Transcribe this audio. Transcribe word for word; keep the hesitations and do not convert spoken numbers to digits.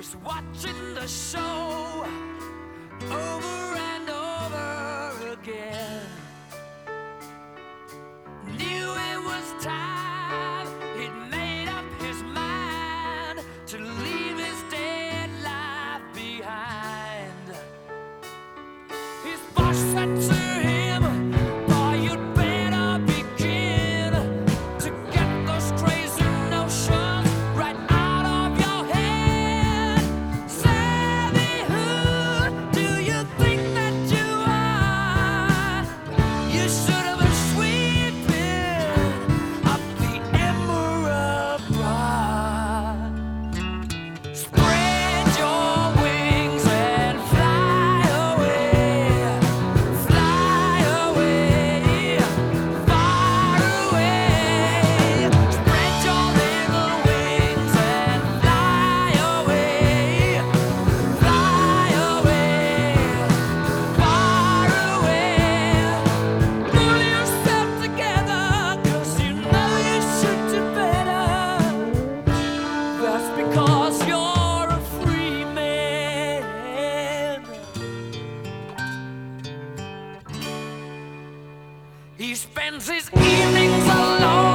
He's watching the show over and over again. Knew it was time, he'd made up his mind to leave his dead life behind. His boss said to him, "Boy, you'd better begin to get those crazy notions right out of your head. Savvy, who do you think that you are? You should have been sweeping up the Emerald Broad. Spread your wings and fly away, fly away, far away. Spread your little wings and fly away, fly away, far away. Pull yourself together, 'cause you know you should do better. That's because you're a free man." He spends his evenings alone.